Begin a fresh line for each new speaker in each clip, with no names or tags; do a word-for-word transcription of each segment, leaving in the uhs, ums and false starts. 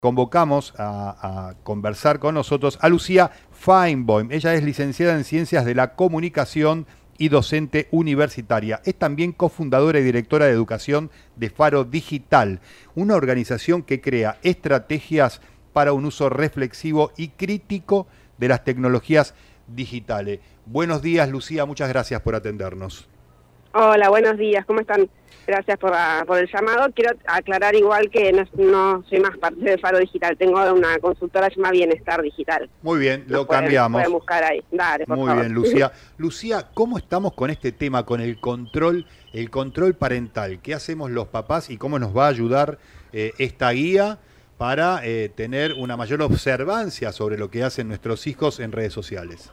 Convocamos a, a conversar con nosotros a Lucía Feinboim. Ella es licenciada en Ciencias de la Comunicación y docente universitaria. Es también cofundadora y directora de educación de Faro Digital, una organización que crea estrategias para un uso reflexivo y crítico de las tecnologías digitales. Buenos días, Lucía, muchas gracias por atendernos.
Hola, buenos días, ¿cómo están? Gracias por, la, por el llamado. Quiero aclarar igual que no, no soy más parte de Faro Digital, tengo una consultora llamada Bienestar Digital.
Muy bien, lo
Nos pueden,
cambiamos.
Pueden buscar ahí. Dale, por
Muy
favor.
bien, Lucía. Lucía, ¿cómo estamos con este tema, con el control, el control parental? ¿Qué hacemos los papás y cómo nos va a ayudar eh, esta guía para eh, tener una mayor observancia sobre lo que hacen nuestros hijos en redes sociales?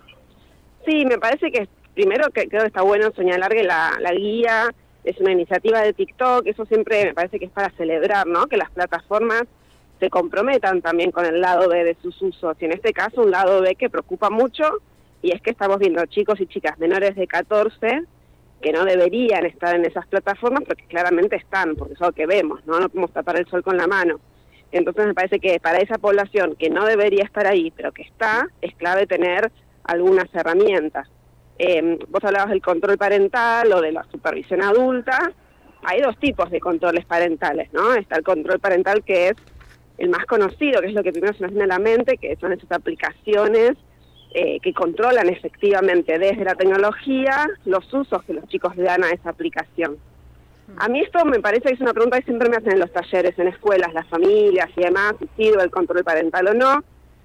Sí, me parece que primero que creo que está bueno señalar que la, la guía es una iniciativa de TikTok, eso siempre me parece que es para celebrar, ¿no? Que las plataformas se comprometan también con el lado B de sus usos, y en este caso un lado B que preocupa mucho, y es que estamos viendo chicos y chicas menores de catorce que no deberían estar en esas plataformas, porque claramente están, porque es algo que vemos, ¿no? No podemos tapar el sol con la mano. Entonces me parece que para esa población que no debería estar ahí, pero que está, es clave tener algunas herramientas. Eh, vos hablabas del control parental o de la supervisión adulta. Hay dos tipos de controles parentales, ¿no? Está el control parental que es el más conocido, que es lo que primero se nos viene a la mente, que son esas aplicaciones eh, que controlan efectivamente desde la tecnología los usos que los chicos le dan a esa aplicación. A mí esto me parece que es una pregunta que siempre me hacen en los talleres, en escuelas, las familias y demás, si sirve el control parental o no.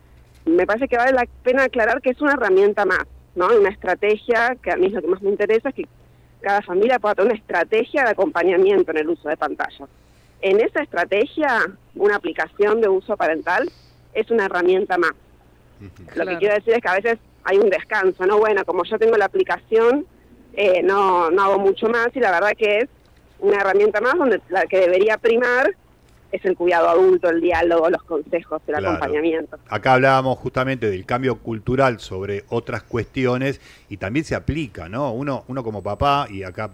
Me parece que vale la pena aclarar que es una herramienta más, ¿no? Una estrategia, que a mí es lo que más me interesa, es que cada familia pueda tener una estrategia de acompañamiento en el uso de pantallas. En esa estrategia, una aplicación de uso parental es una herramienta más. Claro. Lo que quiero decir es que a veces hay un descanso, ¿no? Bueno, como yo tengo la aplicación, eh, no, no hago mucho más, y la verdad que es una herramienta más donde la que debería primar es el cuidado adulto, el diálogo, los consejos, el claro. acompañamiento.
Acá hablábamos justamente del cambio cultural sobre otras cuestiones y también se aplica, ¿no? Uno, uno como papá, y acá,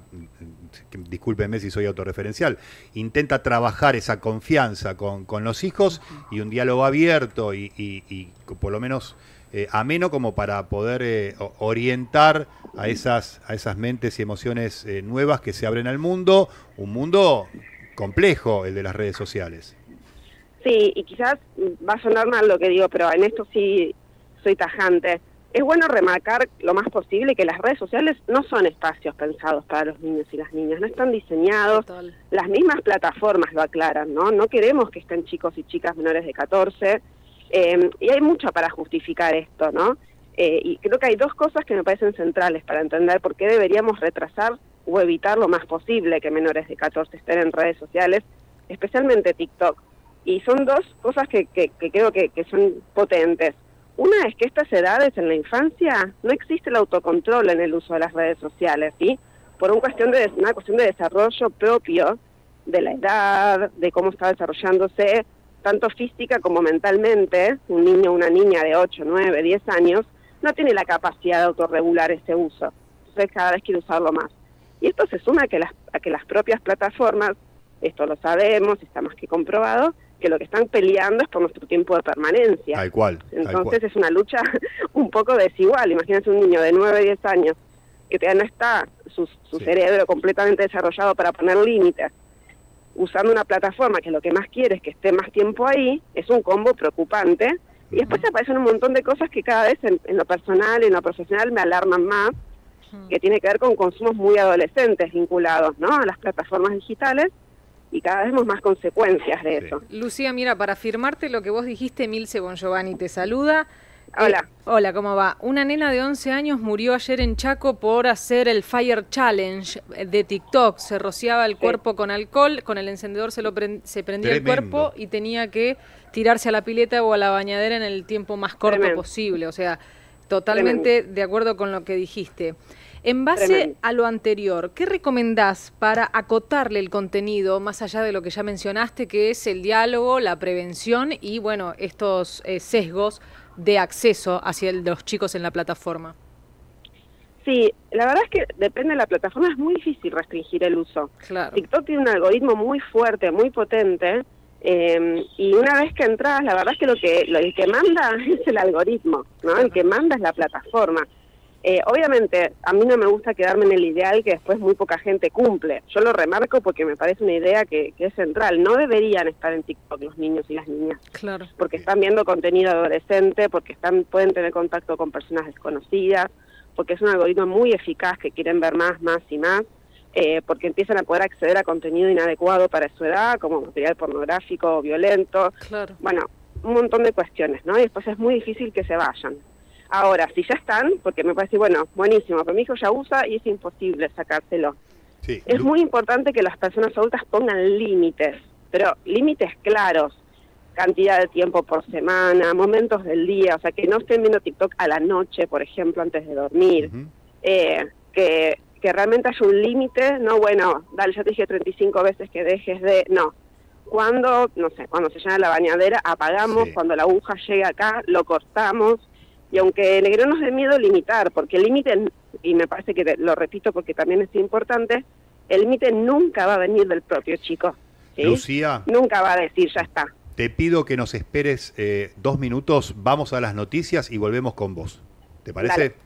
discúlpenme si soy autorreferencial, intenta trabajar esa confianza con, con los hijos y un diálogo abierto y, y, y por lo menos eh, ameno como para poder eh, orientar a esas, a esas mentes y emociones eh, nuevas que se abren al mundo, un mundo complejo, el de las redes sociales.
Sí, y quizás va a sonar mal lo que digo, pero en esto sí soy tajante. Es bueno remarcar lo más posible que las redes sociales no son espacios pensados para los niños y las niñas, no están diseñados. Total. Las mismas plataformas lo aclaran, ¿no? No queremos que estén chicos y chicas menores de catorce, eh, y hay mucho para justificar esto, ¿no? Eh, y creo que hay dos cosas que me parecen centrales para entender por qué deberíamos retrasar o evitar lo más posible que menores de catorce estén en redes sociales, especialmente TikTok. Y son dos cosas que, que, que creo que, que son potentes. Una es que a estas edades, en la infancia, no existe el autocontrol en el uso de las redes sociales, ¿sí? Por un cuestión de, una cuestión de desarrollo propio de la edad, de cómo está desarrollándose, tanto física como mentalmente. Un niño o una niña de ocho, nueve, diez años no tiene la capacidad de autorregular ese uso. Entonces cada vez quiere usarlo más. Y esto se suma a que las, a que las propias plataformas, esto lo sabemos, está más que comprobado, que lo que están peleando es por nuestro tiempo de permanencia.
Tal cual.
Entonces
tal cual.
Es una lucha un poco desigual. Imagínense un niño de nueve, diez años, que todavía no está su, su sí. cerebro completamente desarrollado para poner límites, usando una plataforma que lo que más quiere es que esté más tiempo ahí, es un combo preocupante. Uh-huh. Y después aparecen un montón de cosas que cada vez en, en lo personal y en lo profesional me alarman más, que tiene que ver con consumos muy adolescentes vinculados, ¿no?, a las plataformas digitales, y cada vez vemos más consecuencias de eso.
Sí. Lucía, mira, para afirmarte lo que vos dijiste, Milce Bongiovanni te saluda.
Hola.
Eh, hola, ¿cómo va? Una nena de once años murió ayer en Chaco por hacer el Fire Challenge de TikTok. Se rociaba el sí. cuerpo con alcohol, con el encendedor se, lo pre- se prendía Tremendo. el cuerpo y tenía que tirarse a la pileta o a la bañadera en el tiempo más corto Tremendo. posible. O sea, totalmente Tremendo. de acuerdo con lo que dijiste. En base Tremendo. a lo anterior, ¿qué recomendás para acotarle el contenido, más allá de lo que ya mencionaste, que es el diálogo, la prevención y, bueno, estos eh, sesgos de acceso hacia el, los chicos en la plataforma?
Sí, la verdad es que depende de la plataforma, es muy difícil restringir el uso.
Claro.
TikTok tiene un algoritmo muy fuerte, muy potente, Eh, y una vez que entras, la verdad es que lo que lo, el que manda es el algoritmo, ¿no? El que manda es la plataforma. Eh, obviamente, a mí no me gusta quedarme en el ideal que después muy poca gente cumple. Yo lo remarco porque me parece una idea que, que es central. No deberían estar en TikTok los niños y las niñas.
Claro.
Porque están viendo contenido adolescente, porque están pueden tener contacto con personas desconocidas, porque es un algoritmo muy eficaz que quieren ver más, más y más, eh, porque empiezan a poder acceder a contenido inadecuado para su edad, como material pornográfico o violento.
Claro.
Bueno, un montón de cuestiones, ¿no? Y después es muy difícil que se vayan. Ahora, si ya están, porque me parece, bueno, buenísimo, pero mi hijo ya usa y es imposible sacárselo.
Sí.
Es muy importante que las personas adultas pongan límites, pero límites claros, cantidad de tiempo por semana, momentos del día, o sea, que no estén viendo TikTok a la noche, por ejemplo, antes de dormir, uh-huh. eh, que, que realmente haya un límite, no, bueno, dale, ya te dije treinta y cinco veces que dejes de, no. Cuando, no sé, cuando se llena la bañadera, apagamos, sí. Cuando la aguja llega acá, lo cortamos. Y aunque no nos dé miedo limitar, porque el límite, y me parece que lo repito porque también es importante, el límite nunca va a venir del propio chico, ¿sí?
Lucía.
Nunca va a decir, ya está.
Te pido que nos esperes eh, dos minutos, vamos a las noticias y volvemos con vos. ¿Te parece?
Dale.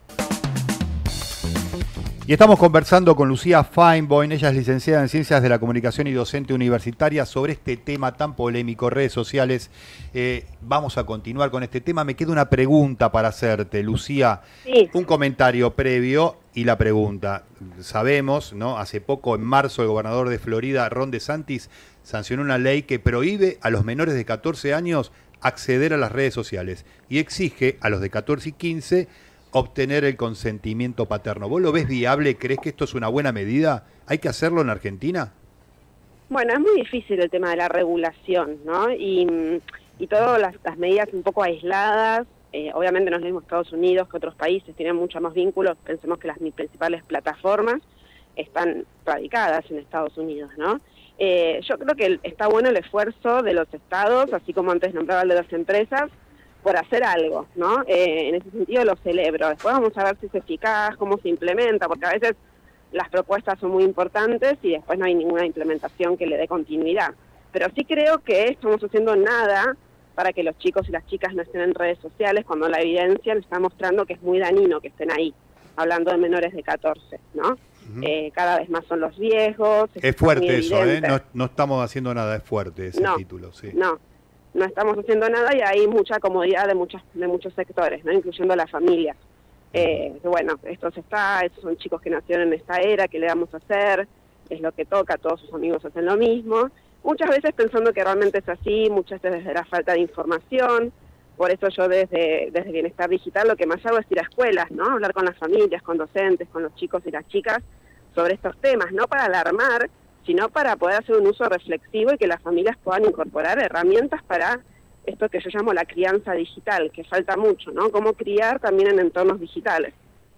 Y estamos conversando con Lucía Feinboim, ella es licenciada en Ciencias de la Comunicación y docente universitaria, sobre este tema tan polémico, redes sociales. Eh, vamos a continuar con este tema. Me queda una pregunta para hacerte, Lucía.
Sí.
Un comentario previo y la pregunta. Sabemos, ¿no? Hace poco, en marzo, el gobernador de Florida, Ron DeSantis, sancionó una ley que prohíbe a los menores de catorce años acceder a las redes sociales y exige a los de catorce y quince obtener el consentimiento paterno. ¿Vos lo ves viable? ¿Crees que esto es una buena medida? ¿Hay que hacerlo en Argentina?
Bueno, es muy difícil el tema de la regulación, ¿no? Y, y todas las, las medidas un poco aisladas, eh, obviamente no es lo mismo Estados Unidos que otros países, tienen mucho más vínculos. Pensemos que las principales plataformas están radicadas en Estados Unidos, ¿no? Eh, yo creo que está bueno el esfuerzo de los estados, así como antes nombraba el de las empresas, por hacer algo, ¿no? Eh, en ese sentido lo celebro. Después vamos a ver si es eficaz, cómo se implementa, porque a veces las propuestas son muy importantes y después no hay ninguna implementación que le dé continuidad. Pero sí creo que estamos haciendo nada para que los chicos y las chicas no estén en redes sociales cuando la evidencia nos está mostrando que es muy dañino que estén ahí, hablando de menores de catorce, ¿no? Uh-huh. Eh, cada vez más son los riesgos.
Es fuerte eso, ¿eh? No, no estamos haciendo nada, es fuerte ese
no,
título, sí.
No. No estamos haciendo nada y hay mucha comodidad de muchas de muchos sectores, ¿no? Incluyendo las familias. Eh, bueno, esto se está, estos son chicos que nacieron en esta era, ¿qué le vamos a hacer? Es lo que toca, todos sus amigos hacen lo mismo. Muchas veces pensando que realmente es así, muchas veces desde la falta de información. Por eso yo desde, desde Bienestar Digital lo que más hago es ir a escuelas, ¿no? Hablar con las familias, con docentes, con los chicos y las chicas sobre estos temas, no para alarmar, sino para poder hacer un uso reflexivo y que las familias puedan incorporar herramientas para esto que yo llamo la crianza digital, que falta mucho, ¿no? Cómo criar también en entornos digitales.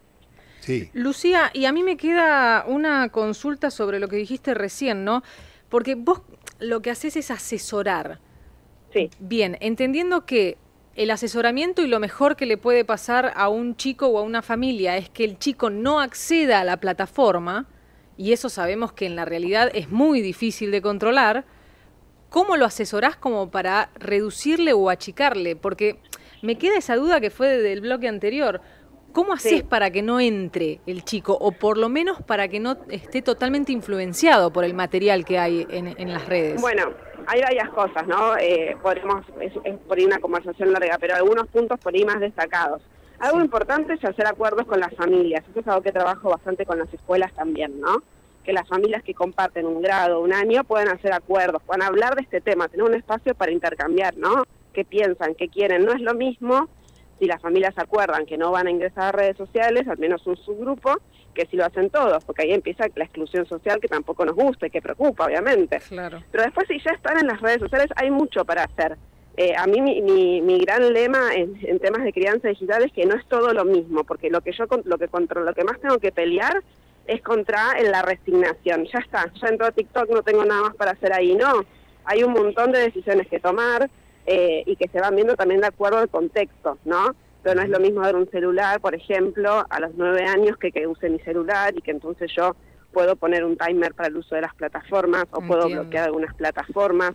Sí.
Lucía, y a mí me queda una consulta sobre lo que dijiste recién, ¿no? Porque vos lo que haces es asesorar.
Sí.
Bien, entendiendo que el asesoramiento y lo mejor que le puede pasar a un chico o a una familia es que el chico no acceda a la plataforma, y eso sabemos que en la realidad es muy difícil de controlar, ¿cómo lo asesorás como para reducirle o achicarle? Porque me queda esa duda que fue del bloque anterior. ¿Cómo haces sí. para que no entre el chico, o por lo menos para que no esté totalmente influenciado por el material que hay en, en las redes?
Bueno, hay varias cosas, ¿no? Eh, podemos, es, es por ahí una conversación larga, pero algunos puntos por ahí más destacados. Algo sí. importante es hacer acuerdos con las familias. Eso es algo que trabajo bastante con las escuelas también, ¿no? Que las familias que comparten un grado, un año, puedan hacer acuerdos, puedan hablar de este tema, tener un espacio para intercambiar, ¿no? ¿Qué piensan? ¿Qué quieren? No es lo mismo si las familias acuerdan que no van a ingresar a redes sociales, al menos un subgrupo, que si lo hacen todos, porque ahí empieza la exclusión social que tampoco nos gusta y que preocupa, obviamente.
Claro.
Pero después, si ya están en las redes sociales, hay mucho para hacer. Eh, a mí mi, mi, mi gran lema en, en temas de crianza digital es que no es todo lo mismo, porque lo que yo lo que contra, lo que más tengo que pelear es contra la resignación. Ya está, ya entró a TikTok, no tengo nada más para hacer ahí. No, hay un montón de decisiones que tomar eh, y que se van viendo también de acuerdo al contexto, ¿no? Pero no es lo mismo dar un celular, por ejemplo, a los nueve años que que use mi celular y que entonces yo puedo poner un timer para el uso de las plataformas o
Entiendo.
puedo bloquear algunas plataformas.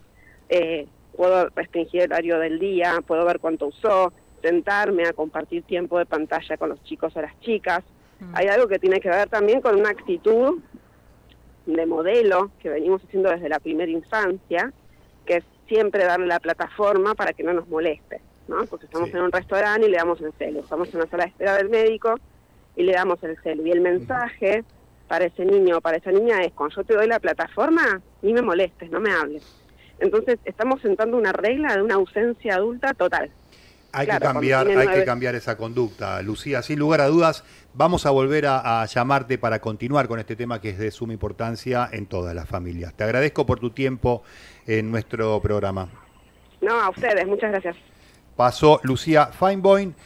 eh, puedo restringir el horario del día, puedo ver cuánto usó, sentarme a compartir tiempo de pantalla con los chicos o las chicas. Mm. Hay algo que tiene que ver también con una actitud de modelo que venimos haciendo desde la primera infancia, que es siempre darle la plataforma para que no nos moleste, ¿no? Porque estamos sí. en un restaurante y le damos el celu, estamos en una sala de espera del médico y le damos el celu. Y el mensaje para ese niño o para esa niña es, cuando yo te doy la plataforma, ni me molestes, no me hables. Entonces estamos sentando una regla de una ausencia adulta total.
Hay,
claro,
que cambiar, hay
nueve...
que cambiar esa conducta, Lucía. Sin lugar a dudas, vamos a volver a, a llamarte para continuar con este tema que es de suma importancia en todas las familias. Te agradezco por tu tiempo en nuestro programa.
No, a ustedes, muchas gracias.
Pasó Lucía Feinboim.